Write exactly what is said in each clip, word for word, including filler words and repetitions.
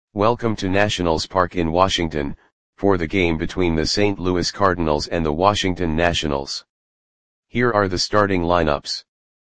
Welcome to Nationals Park in Washington, for the game between the Saint Louis Cardinals and the Washington Nationals. Here are the starting lineups.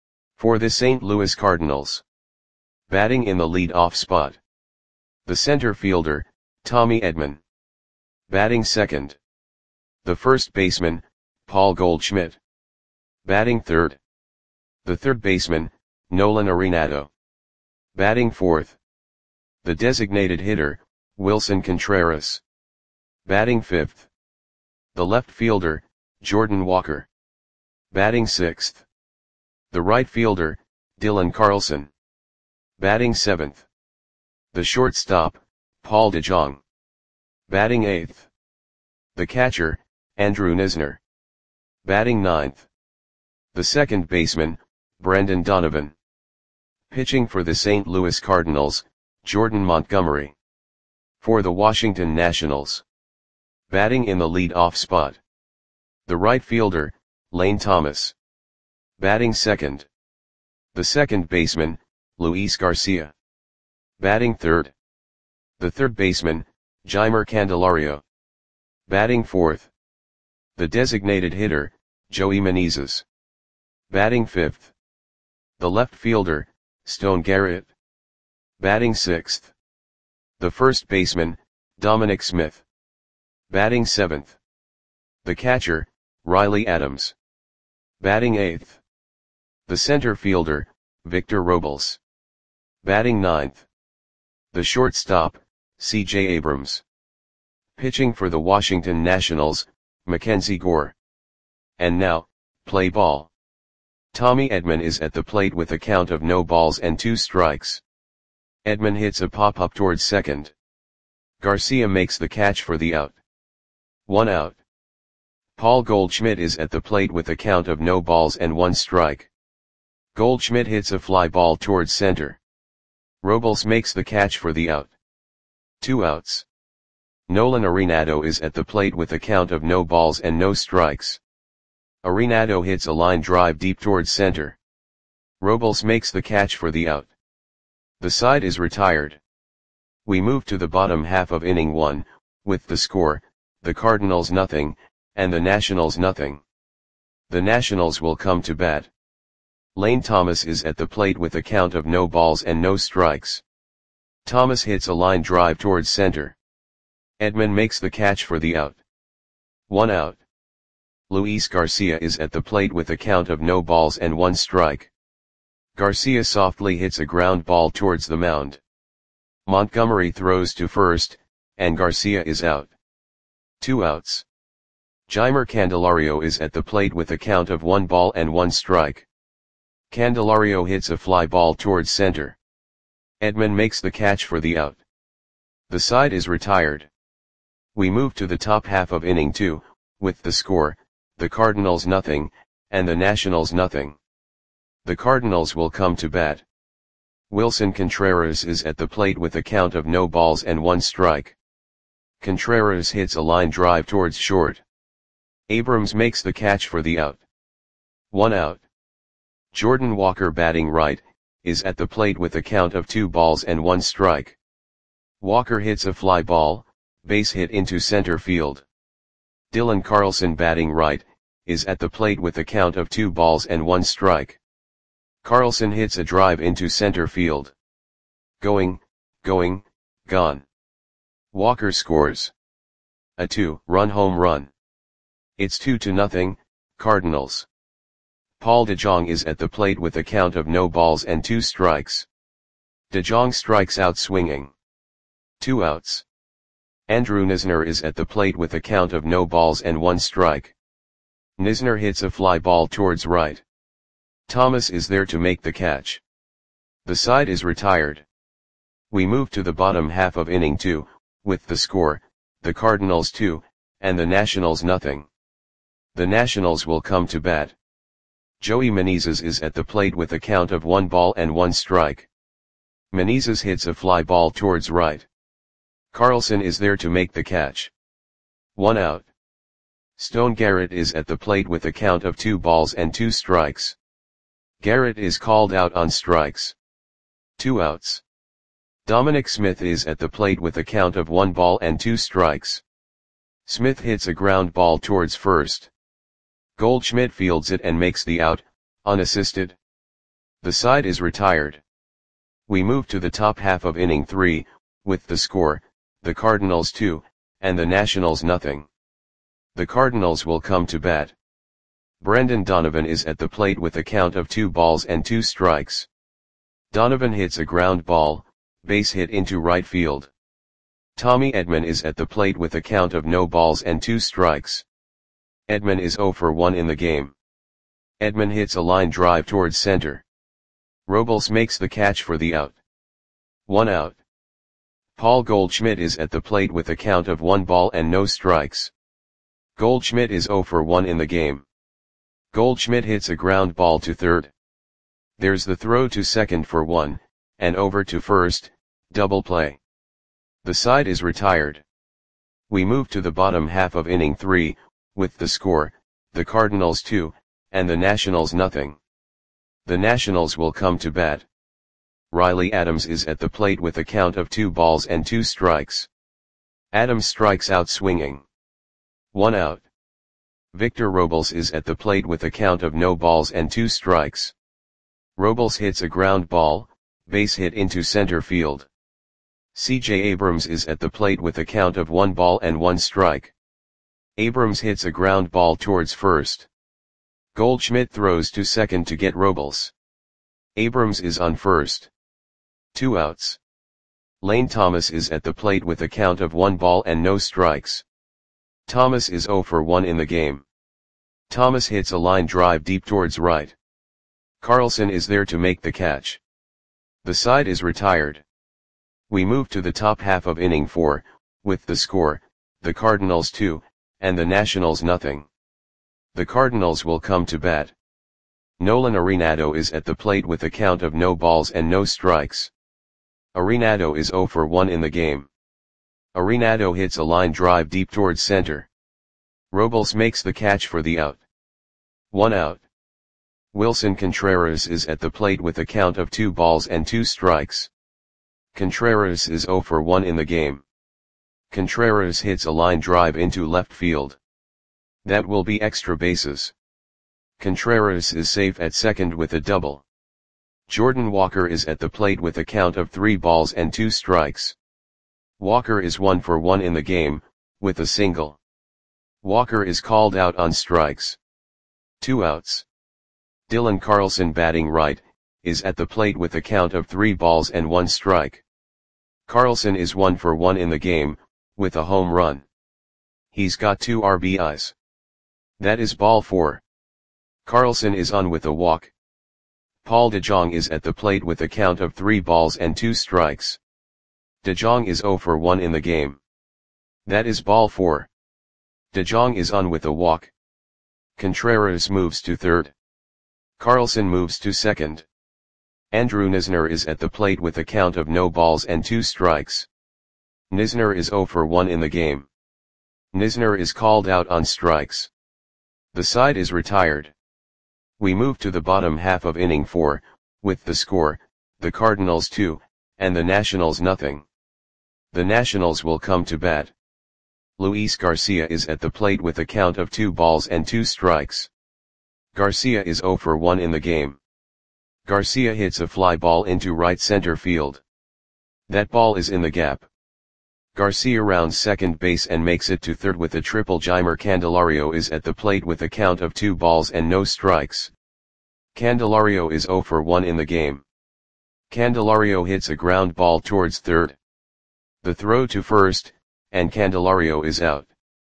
For the Saint Louis Cardinals. Batting in the lead-off spot. The center fielder, Tommy Edman. Batting second. The first baseman, Paul Goldschmidt. Batting third. The third baseman, Nolan Arenado. Batting fourth. The designated hitter, Wilson Contreras. Batting fifth. The left fielder, Jordan Walker. Batting sixth. The right fielder, Dylan Carlson. Batting seventh. The shortstop, Paul DeJong. Batting eighth. The catcher, Andrew Knizner. Batting ninth. The second baseman, Brendan Donovan. Pitching for the Saint Louis Cardinals, Jordan Montgomery. For the Washington Nationals. Batting in the lead-off spot. The right fielder, Lane Thomas. Batting second. The second baseman, Luis Garcia. Batting third. The third baseman, Jeimer Candelario. Batting fourth. The designated hitter, Joey Meneses. Batting fifth. The left fielder, Stone Garrett. Batting sixth. The first baseman, Dominic Smith. Batting seventh. The catcher, Riley Adams. Batting eighth. The center fielder, Victor Robles. Batting ninth. The shortstop, C J Abrams. Pitching for the Washington Nationals, Mackenzie Gore. And now, play ball. Tommy Edman is at the plate with a count of no balls and two strikes. Edman hits a pop-up towards second. Garcia makes the catch for the out. One out. Paul Goldschmidt is at the plate with a count of no balls and one strike. Goldschmidt hits a fly ball towards center. Robles makes the catch for the out. Two outs. Nolan Arenado is at the plate with a count of no balls and no strikes. Arenado hits a line drive deep towards center. Robles makes the catch for the out. The side is retired. We move to the bottom half of inning one, with the score, the Cardinals nothing, and the Nationals nothing. The Nationals will come to bat. Lane Thomas is at the plate with a count of no balls and no strikes. Thomas hits a line drive towards center. Edman makes the catch for the out. One out. Luis Garcia is at the plate with a count of no balls and one strike. Garcia softly hits a ground ball towards the mound. Montgomery throws to first, and Garcia is out. Two outs. Jeimer Candelario is at the plate with a count of one ball and one strike. Candelario hits a fly ball towards center. Edman makes the catch for the out. The side is retired. We move to the top half of inning two, with the score, the Cardinals nothing, and the Nationals nothing. The Cardinals will come to bat. Wilson Contreras is at the plate with a count of no balls and one strike. Contreras hits a line drive towards short. Abrams makes the catch for the out. One out. Jordan Walker, batting right, is at the plate with a count of two balls and one strike. Walker hits a fly ball, base hit into center field. Dylan Carlson, batting right, is at the plate with a count of two balls and one strike. Carlson hits a drive into center field. Going, going, gone. Walker scores a two-run home run. It's two to nothing, Cardinals. Paul DeJong is at the plate with a count of no balls and two strikes. DeJong strikes out swinging. Two outs. Andrew Knizner is at the plate with a count of no balls and one strike. Knizner hits a fly ball towards right. Thomas is there to make the catch. The side is retired. We move to the bottom half of inning two, with the score, the Cardinals two, and the Nationals nothing. The Nationals will come to bat. Joey Meneses is at the plate with a count of one ball and one strike. Meneses hits a fly ball towards right. Carlson is there to make the catch. One out. Stone Garrett is at the plate with a count of two balls and two strikes. Garrett is called out on strikes. Two outs. Dominic Smith is at the plate with a count of one ball and two strikes. Smith hits a ground ball towards first. Goldschmidt fields it and makes the out, unassisted. The side is retired. We move to the top half of inning three, with the score, the Cardinals two, and the Nationals nothing. The Cardinals will come to bat. Brendan Donovan is at the plate with a count of two balls and two strikes. Donovan hits a ground ball, base hit into right field. Tommy Edman is at the plate with a count of no balls and two strikes. Edman is zero for one in the game. Edman hits a line drive towards center. Robles makes the catch for the out. One out. Paul Goldschmidt is at the plate with a count of one ball and no strikes. Goldschmidt is zero for one in the game. Goldschmidt hits a ground ball to third. There's the throw to second for one, and over to first, double play. The side is retired. We move to the bottom half of inning three, with the score, the Cardinals two, and the Nationals nothing. The Nationals will come to bat. Riley Adams is at the plate with a count of two balls and two strikes. Adams strikes out swinging. One out. Victor Robles is at the plate with a count of no balls and two strikes. Robles hits a ground ball, base hit into center field. C J Abrams is at the plate with a count of one ball and one strike. Abrams hits a ground ball towards first. Goldschmidt throws to second to get Robles. Abrams is on first. Two outs. Lane Thomas is at the plate with a count of one ball and no strikes. Thomas is zero for one in the game. Thomas hits a line drive deep towards right. Carlson is there to make the catch. The side is retired. We move to the top half of inning four, with the score, the Cardinals two, and the Nationals nothing. The Cardinals will come to bat. Nolan Arenado is at the plate with a count of no balls and no strikes. Arenado is zero for one in the game. Arenado hits a line drive deep towards center. Robles makes the catch for the out. One out. Wilson Contreras is at the plate with a count of two balls and two strikes. Contreras is zero for one in the game. Contreras hits a line drive into left field. That will be extra bases. Contreras is safe at second with a double. Jordan Walker is at the plate with a count of three balls and two strikes. Walker is one for one in the game, with a single. Walker is called out on strikes. Two outs. Dylan Carlson, batting right, is at the plate with a count of three balls and one strike. Carlson is one for one in the game, with a home run. He's got two R B Is. That is ball four. Carlson is on with a walk. Paul DeJong is at the plate with a count of three balls and two strikes. DeJong is zero for one in the game. That is ball four. DeJong is on with a walk. Contreras moves to third. Carlson moves to second. Andrew Knizner is at the plate with a count of no balls and two strikes. Knizner is zero for one in the game. Knizner is called out on strikes. The side is retired. We move to the bottom half of inning four, with the score, the Cardinals two, and the Nationals nothing. The Nationals will come to bat. Luis Garcia is at the plate with a count of two balls and two strikes. Garcia is zero for one in the game. Garcia hits a fly ball into right center field. That ball is in the gap. Garcia rounds second base and makes it to third with a triple. Jeimer Candelario is at the plate with a count of two balls and no strikes. Candelario is zero for one in the game. Candelario hits a ground ball towards third. The throw to first, and Candelario is out.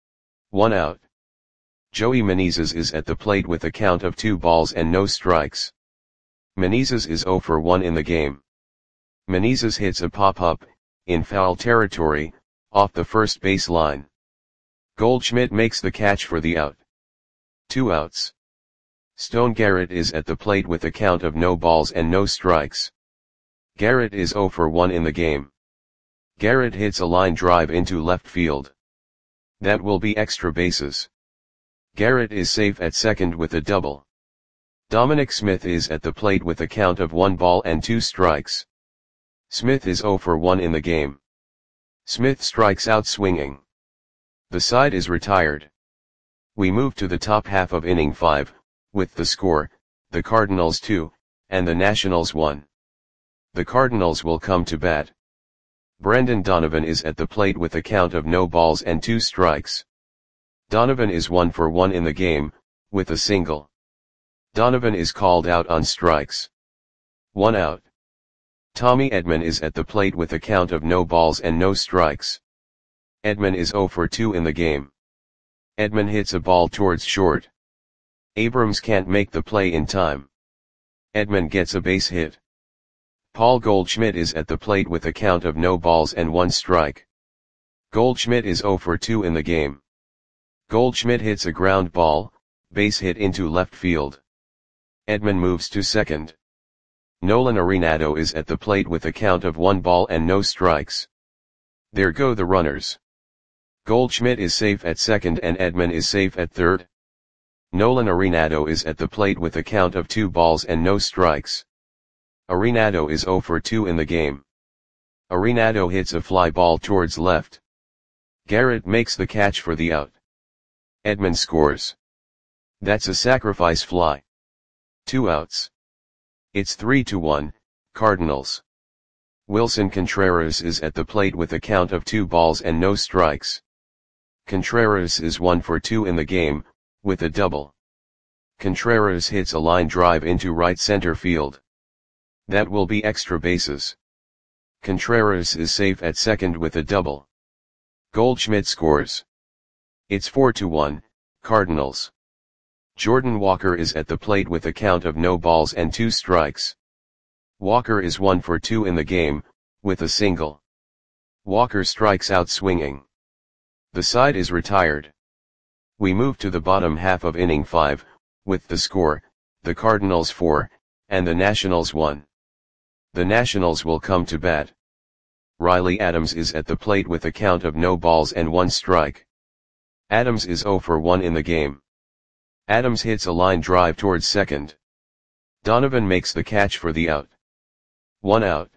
One out. Joey Menezes is at the plate with a count of two balls and no strikes. Menezes is zero for one in the game. Menezes hits a pop-up, in foul territory, off the first base line. Goldschmidt makes the catch for the out. Two outs. Stone Garrett is at the plate with a count of no balls and no strikes. Garrett is zero for one in the game. Garrett hits a line drive into left field. That will be extra bases. Garrett is safe at second with a double. Dominic Smith is at the plate with a count of one ball and two strikes. Smith is zero for one in the game. Smith strikes out swinging. The side is retired. We move to the top half of inning five, with the score, the Cardinals two, and the Nationals one. The Cardinals will come to bat. Brendan Donovan is at the plate with a count of no balls and two strikes. Donovan is one for one in the game, with a single. Donovan is called out on strikes. One out. Tommy Edman is at the plate with a count of no balls and no strikes. Edman is zero for two in the game. Edman hits a ball towards short. Abrams can't make the play in time. Edman gets a base hit. Paul Goldschmidt is at the plate with a count of no balls and one strike. Goldschmidt is zero for two in the game. Goldschmidt hits a ground ball, base hit into left field. Edman moves to second. Nolan Arenado is at the plate with a count of one ball and no strikes. There go the runners. Goldschmidt is safe at second and Edman is safe at third. Nolan Arenado is at the plate with a count of two balls and no strikes. Arenado is zero for two in the game. Arenado hits a fly ball towards left. Garrett makes the catch for the out. Edman scores. That's a sacrifice fly. Two outs. It's three to one, Cardinals. Wilson Contreras is at the plate with a count of two balls and no strikes. Contreras is one for two in the game, with a double. Contreras hits a line drive into right center field. That will be extra bases. Contreras is safe at second with a double. Goldschmidt scores. It's four to one, Cardinals. Jordan Walker is at the plate with a count of no balls and two strikes. Walker is one for two in the game, with a single. Walker strikes out swinging. The side is retired. We move to the bottom half of inning five, with the score, the Cardinals four, and the Nationals one. The Nationals will come to bat. Riley Adams is at the plate with a count of no balls and one strike. Adams is zero for one in the game. Adams hits a line drive towards second. Donovan makes the catch for the out. One out.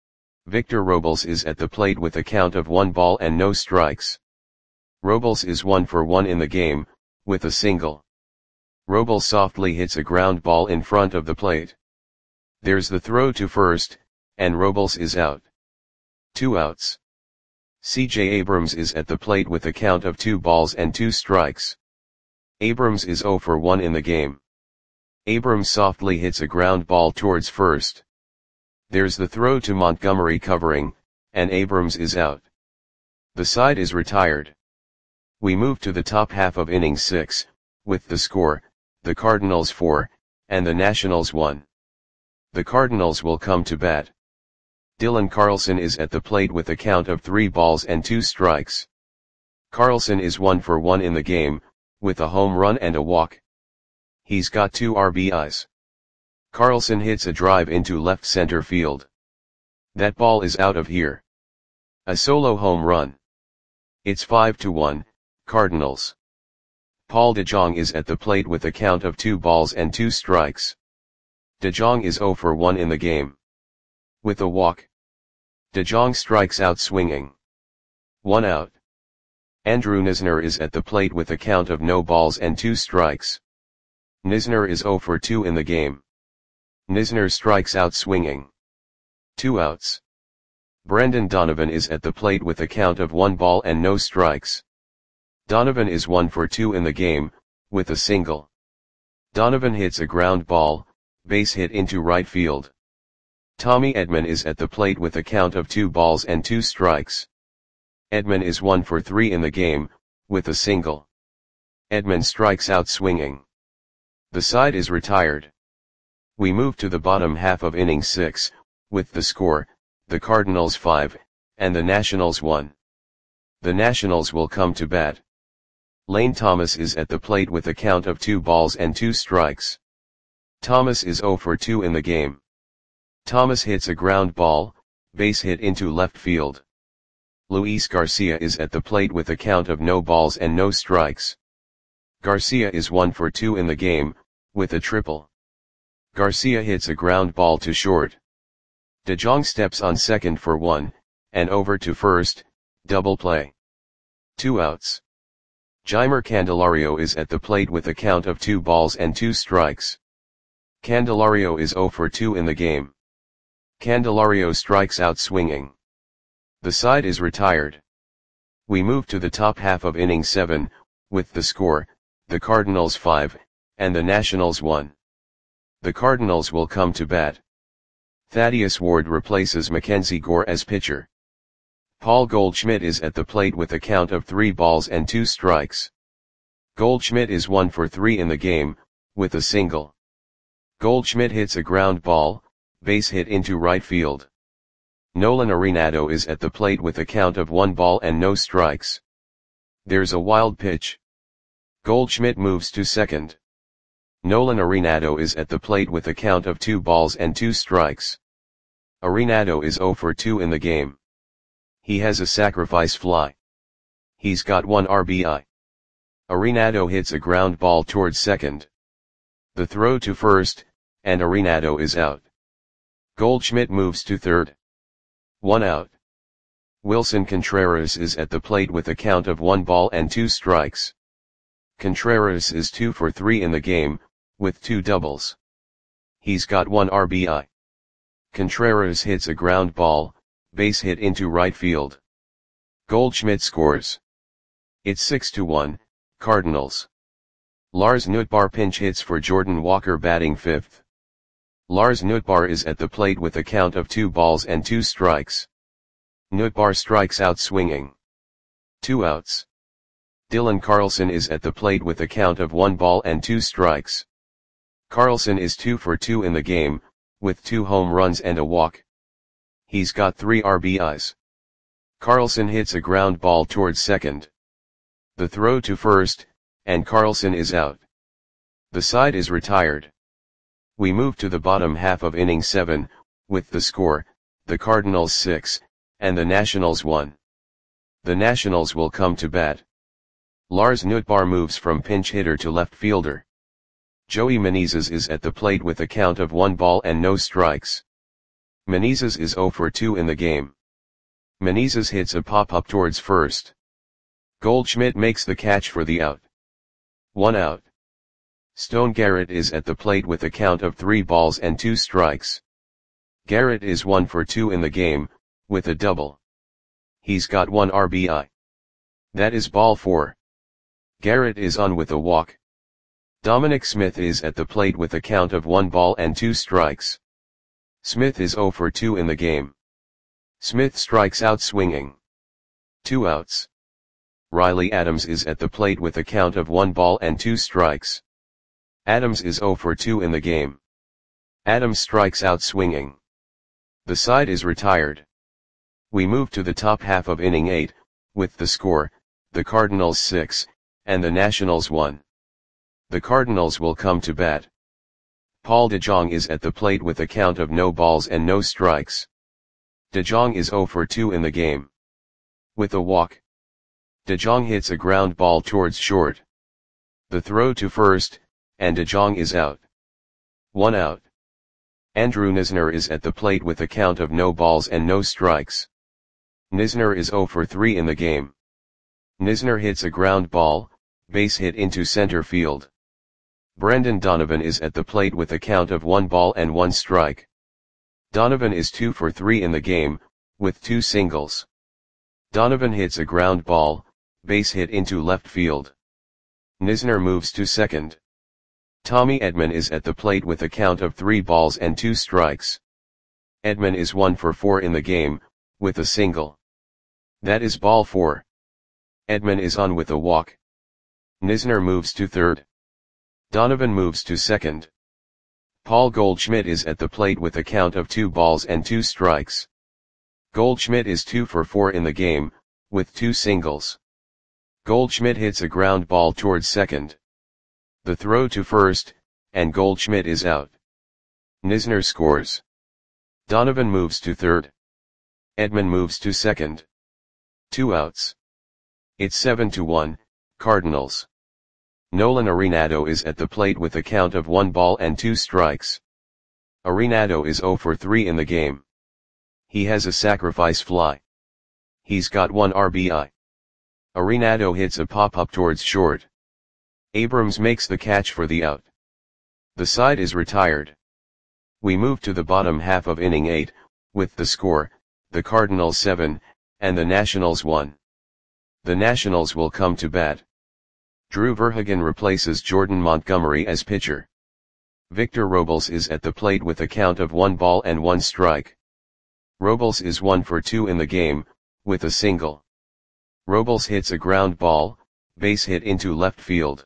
Victor Robles is at the plate with a count of one ball and no strikes. Robles is one for one in the game, with a single. Robles softly hits a ground ball in front of the plate. There's the throw to first, and Robles is out. Two outs. C J Abrams is at the plate with a count of two balls and two strikes. Abrams is zero for one in the game. Abrams softly hits a ground ball towards first. There's the throw to Montgomery covering, and Abrams is out. The side is retired. We move to the top half of inning six, with the score, the Cardinals four, and the Nationals one. The Cardinals will come to bat. Dylan Carlson is at the plate with a count of three balls and two strikes. Carlson is one for one in the game, with a home run and a walk. He's got two R B Is. Carlson hits a drive into left center field. That ball is out of here. A solo home run. It's five to one, Cardinals. Paul DeJong is at the plate with a count of two balls and two strikes. DeJong is zero for one in the game. With a walk. DeJong strikes out swinging. One out. Andrew Knizner is at the plate with a count of no balls and two strikes. Knizner is zero for two in the game. Knizner strikes out swinging. Two outs. Brendan Donovan is at the plate with a count of one ball and no strikes. Donovan is one for two in the game, with a single. Donovan hits a ground ball, base hit into right field. Tommy Edman is at the plate with a count of two balls and two strikes. Edman is one for three in the game, with a single. Edman strikes out swinging. The side is retired. We move to the bottom half of inning six, with the score, the Cardinals five, and the Nationals one. The Nationals will come to bat. Lane Thomas is at the plate with a count of two balls and two strikes. Thomas is zero for two in the game. Thomas hits a ground ball, base hit into left field. Luis Garcia is at the plate with a count of no balls and no strikes. Garcia is one for two in the game, with a triple. Garcia hits a ground ball to short. De Jong steps on second for one, and over to first, double play. Two outs. Jeimer Candelario is at the plate with a count of two balls and two strikes. Candelario is zero for two in the game. Candelario strikes out swinging. The side is retired. We move to the top half of inning seven, with the score, the Cardinals five, and the Nationals one. The Cardinals will come to bat. Thaddeus Ward replaces Mackenzie Gore as pitcher. Paul Goldschmidt is at the plate with a count of three balls and two strikes. Goldschmidt is one for three in the game, with a single. Goldschmidt hits a ground ball, base hit into right field. Nolan Arenado is at the plate with a count of one ball and no strikes. There's a wild pitch. Goldschmidt moves to second. Nolan Arenado is at the plate with a count of two balls and two strikes. Arenado is zero for two in the game. He has a sacrifice fly. He's got one R B I. Arenado hits a ground ball towards second. The throw to first, and Arenado is out. Goldschmidt moves to third. One out. Wilson Contreras is at the plate with a count of one ball and two strikes. Contreras is two for three in the game, with two doubles. He's got one R B I. Contreras hits a ground ball, base hit into right field. Goldschmidt scores. It's six to one, Cardinals. Lars Nootbaar pinch hits for Jordan Walker batting fifth. Lars Nootbaar is at the plate with a count of two balls and two strikes. Nootbaar strikes out swinging. Two outs. Dylan Carlson is at the plate with a count of one ball and two strikes. Carlson is two for two in the game, with two home runs and a walk. He's got three R B Is. Carlson hits a ground ball towards second. The throw to first, and Carlson is out. The side is retired. We move to the bottom half of inning seven, with the score, the Cardinals six, and the Nationals one. The Nationals will come to bat. Lars Nootbaar moves from pinch hitter to left fielder. Joey Meneses is at the plate with a count of one ball and no strikes. Meneses is zero for two in the game. Meneses hits a pop-up towards first. Goldschmidt makes the catch for the out. One out. Stone Garrett is at the plate with a count of three balls and two strikes. Garrett is one for two in the game, with a double. He's got one R B I. That is ball four. Garrett is on with a walk. Dominic Smith is at the plate with a count of one ball and two strikes. Smith is zero for two in the game. Smith strikes out swinging. Two outs. Riley Adams is at the plate with a count of one ball and two strikes. Adams is zero for two in the game. Adams strikes out swinging. The side is retired. We move to the top half of inning eight, with the score, the Cardinals six, and the Nationals one. The Cardinals will come to bat. Paul DeJong is at the plate with a count of no balls and no strikes. DeJong is zero for two in the game. With a walk. DeJong hits a ground ball towards short. The throw to first, and DeJong is out. One out. Andrew Knizner is at the plate with a count of no balls and no strikes. Knizner is zero for three in the game. Knizner hits a ground ball, base hit into center field. Brendan Donovan is at the plate with a count of one ball and one strike. Donovan is two for three in the game, with two singles. Donovan hits a ground ball, base hit into left field. Knizner moves to second. Tommy Edman is at the plate with a count of three balls and two strikes. Edman is one for four in the game, with a single. That is ball four. Edman is on with a walk. Knizner moves to third. Donovan moves to second. Paul Goldschmidt is at the plate with a count of two balls and two strikes. Goldschmidt is two for four in the game, with two singles. Goldschmidt hits a ground ball towards second. The throw to first, and Goldschmidt is out. Knizner scores. Donovan moves to third. Edman moves to second. Two outs. It's seven to one, Cardinals. Nolan Arenado is at the plate with a count of one ball and two strikes. Arenado is zero for three in the game. He has a sacrifice fly. He's got one R B I. Arenado hits a pop-up towards short. Abrams makes the catch for the out. The side is retired. We move to the bottom half of inning eight, with the score, the Cardinals seven, and the Nationals one. The Nationals will come to bat. Drew Verhagen replaces Jordan Montgomery as pitcher. Victor Robles is at the plate with a count of one ball and one strike. Robles is one for two in the game, with a single. Robles hits a ground ball, base hit into left field.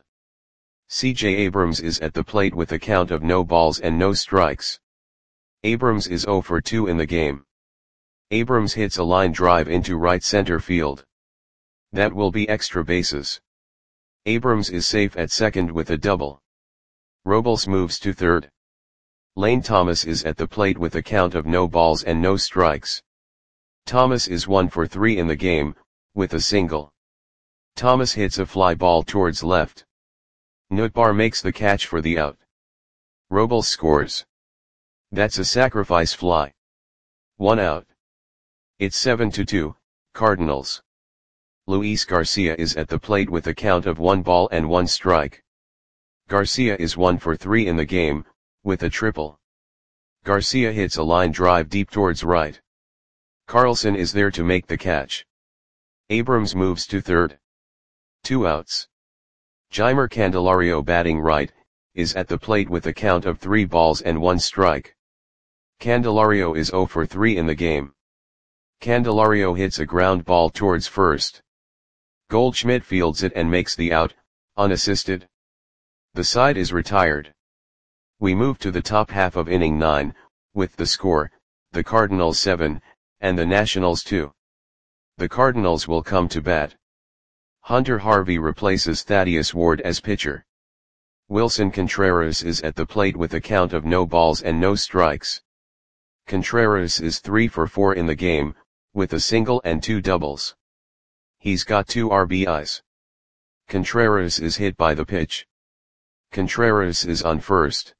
C J Abrams is at the plate with a count of no balls and no strikes. Abrams is zero for two in the game. Abrams hits a line drive into right center field. That will be extra bases. Abrams is safe at second with a double. Robles moves to third. Lane Thomas is at the plate with a count of no balls and no strikes. Thomas is one for three in the game, with a single. Thomas hits a fly ball towards left. Nootbaar makes the catch for the out. Robles scores. That's a sacrifice fly. One out. It's seven to two, Cardinals. Luis Garcia is at the plate with a count of one ball and one strike. Garcia is one for three in the game, with a triple. Garcia hits a line drive deep towards right. Carlson is there to make the catch. Abrams moves to third. Two outs. Jeimer Candelario, batting right, is at the plate with a count of three balls and one strike. Candelario is zero for three in the game. Candelario hits a ground ball towards first. Goldschmidt fields it and makes the out, unassisted. The side is retired. We move to the top half of inning nine, with the score, the Cardinals seven, and the Nationals two. The Cardinals will come to bat. Hunter Harvey replaces Thaddeus Ward as pitcher. Wilson Contreras is at the plate with a count of no balls and no strikes. Contreras is three for four in the game, with a single and two doubles. He's got two R B Is. Contreras is hit by the pitch. Contreras is on first.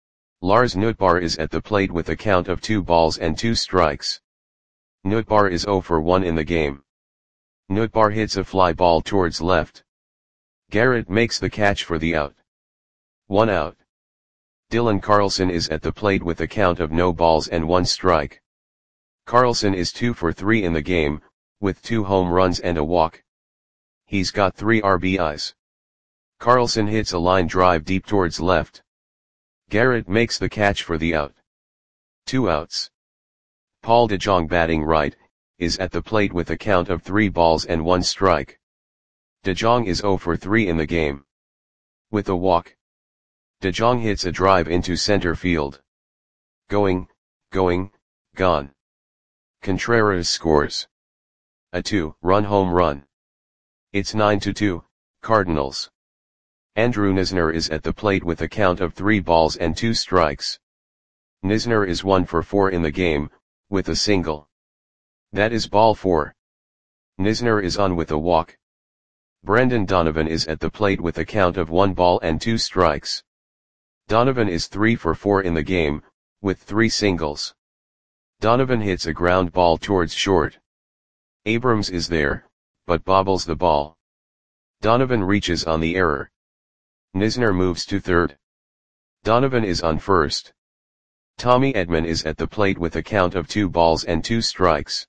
Lars Nootbaar is at the plate with a count of two balls and two strikes. Nootbaar is zero for one in the game. Nootbaar hits a fly ball towards left. Garrett makes the catch for the out. One out. Dylan Carlson is at the plate with a count of no balls and one strike. Carlson is two for three in the game, with two home runs and a walk. He's got three R B Is. Carlson hits a line drive deep towards left. Garrett makes the catch for the out. Two outs. Paul DeJong, batting right, is at the plate with a count of three balls and one strike. DeJong is zero for three in the game. With a walk. DeJong hits a drive into center field. Going, going, gone. Contreras scores a two-run home run. It's nine to two, Cardinals. Andrew Knizner is at the plate with a count of three balls and two strikes. Knizner is one for four in the game, with a single. That is ball four. Knizner is on with a walk. Brendan Donovan is at the plate with a count of one ball and two strikes. Donovan is three for four in the game, with three singles. Donovan hits a ground ball towards short. Abrams is there, but bobbles the ball. Donovan reaches on the error. Knizner moves to third. Donovan is on first. Tommy Edman is at the plate with a count of two balls and two strikes.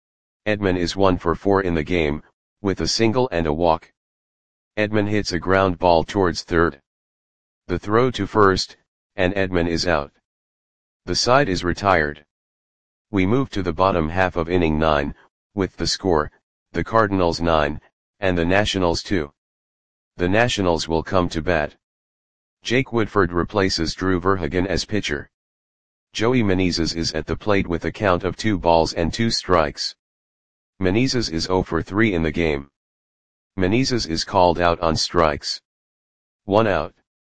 Edman is one for four in the game, with a single and a walk. Edman hits a ground ball towards third. The throw to first, and Edman is out. The side is retired. We move to the bottom half of inning nine, with the score, the Cardinals nine, and the Nationals two. The Nationals will come to bat. Jake Woodford replaces Drew Verhagen as pitcher. Joey Menezes is at the plate with a count of two balls and two strikes. Menezes is zero for three in the game. Menezes is called out on strikes. One out.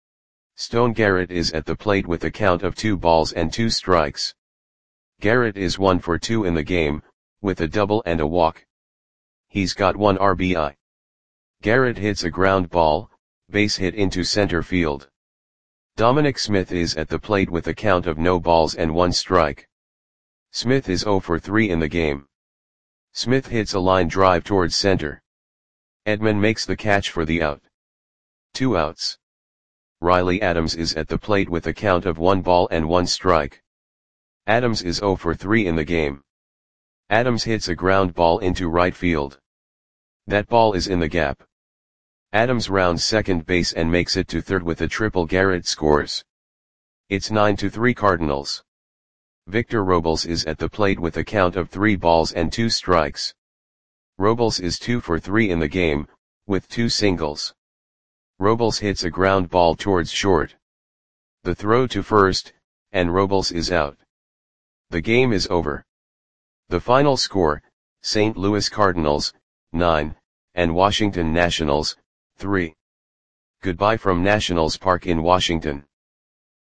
Stone Garrett is at the plate with a count of two balls and two strikes. Garrett is one for two in the game, with a double and a walk. He's got one R B I. Garrett hits a ground ball, base hit into center field. Dominic Smith is at the plate with a count of no balls and one strike. Smith is zero for three in the game. Smith hits a line drive towards center. Edman makes the catch for the out. Two outs. Riley Adams is at the plate with a count of one ball and one strike. Adams is zero for three in the game. Adams hits a ground ball into right field. That ball is in the gap. Adams rounds second base and makes it to third with a triple. Garrett scores. It's nine to three Cardinals. Victor Robles is at the plate with a count of three balls and two strikes. Robles is two for three in the game, with two singles. Robles hits a ground ball towards short. The throw to first, and Robles is out. The game is over. The final score, Saint Louis Cardinals, nine, and Washington Nationals, three. Goodbye from Nationals Park in Washington.